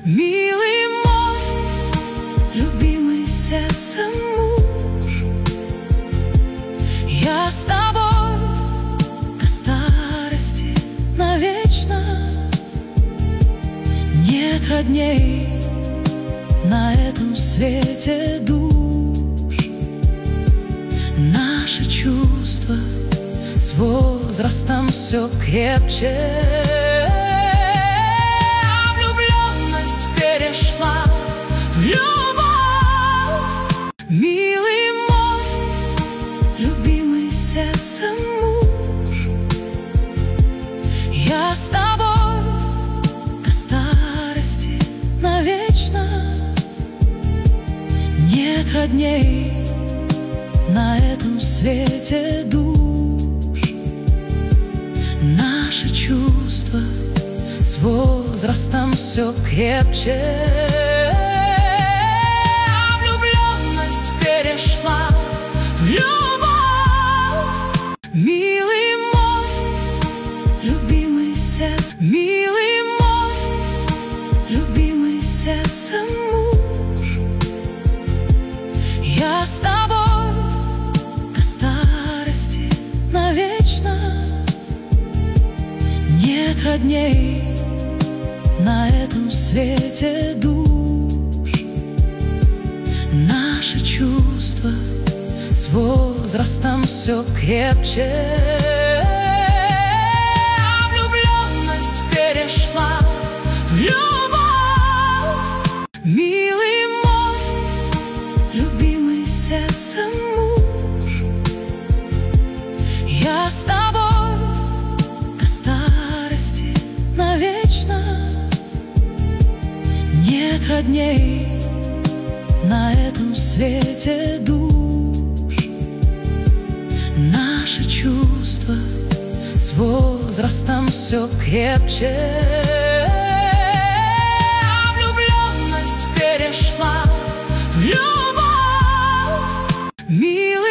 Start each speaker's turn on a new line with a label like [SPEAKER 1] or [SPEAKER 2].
[SPEAKER 1] Милый мой, любимый сердцем муж, я с тобой до старости навечно. Нет родней на этом свете душ. Наши чувства с возрастом все крепче. Перешла в любовь. Милый мой, любимый сердцем муж, я с тобой до старости навечно. Нет родней на этом свете душ. Наши чувства с возрастом все крепче. Влюбленность перешла в любовь. Милый мой, любимый сердце, милый мой, любимый сердцем муж, я с тобой до старости навечно. Нет родней на этом свете душ. Наши чувства с возрастом все крепче. Влюбленность перешла в любовь. Милый мой, любимый сердцем муж, я с тобой до старости навечно. Нет родней на этом свете душ. Наши чувства с возрастом все крепче. Влюбленность перешла в любовь. Милый